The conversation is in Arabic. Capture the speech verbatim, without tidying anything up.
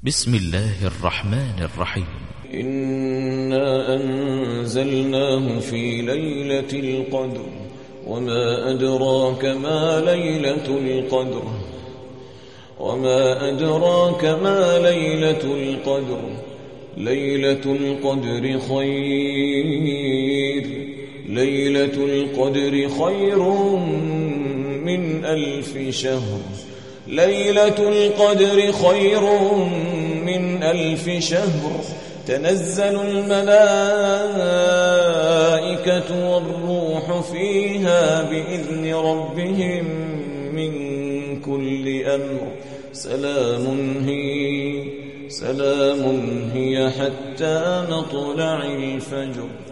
بسم الله الرحمن الرحيم. إنا أنزلناه في ليلة القدر وما أدراك ما ليلة القدر وما أدراك ما ليلة القدر ليلة القدر خير ليلة القدر خير من ألف شهر ليلة القدر خير من ألف شهر تنزل الملائكة والروح فيها بإذن ربهم من كل أمر سلام هي سلام هي حتى مطلع الفجر.